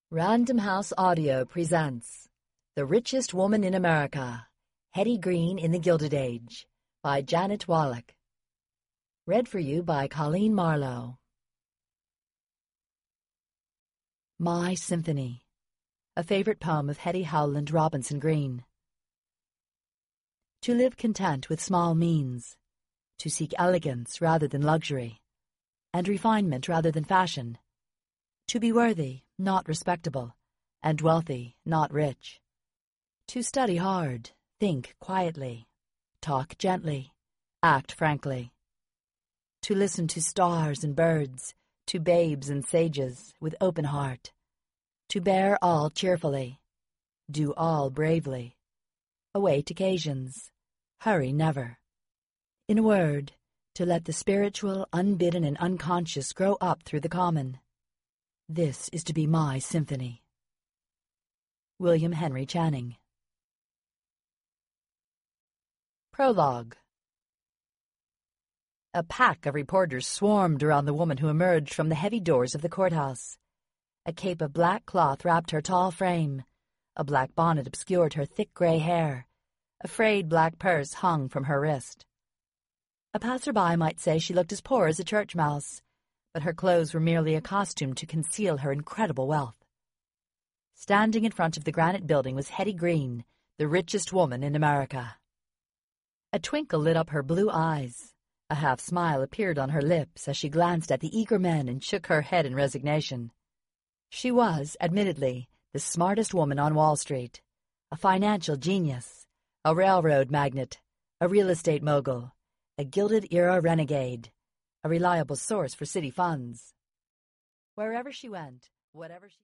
Random House Audio presents The Richest Woman in America, Hetty Green in the Gilded Age, by Janet Wallach. Read for you by Colleen Marlowe. My Symphony, a favorite poem of Hetty Howland Robinson Green. To live content with small means, to seek elegance rather than luxury, and refinement rather than fashion, to be worthy, not respectable, and wealthy, not rich. To study hard, think quietly, talk gently, act frankly. To listen to stars and birds, to babes and sages, with open heart. To bear all cheerfully, do all bravely. Await occasions, hurry never. In a word, to let the spiritual, unbidden, and unconscious grow up through the common. This is to be my symphony. William Henry Channing. Prologue. A pack of reporters swarmed around the woman who emerged from the heavy doors of the courthouse. A cape of black cloth wrapped her tall frame. A black bonnet obscured her thick gray hair. A frayed black purse hung from her wrist. A passer-by might say she looked as poor as a church mouse, but her clothes were merely a costume to conceal her incredible wealth. Standing in front of the granite building was Hetty Green, the richest woman in America. A twinkle lit up her blue eyes. A half-smile appeared on her lips as she glanced at the eager men and shook her head in resignation. She was, admittedly, the smartest woman on Wall Street, a financial genius, a railroad magnate, a real estate mogul, a Gilded-era renegade, a reliable source for city funds. Wherever she went, whatever she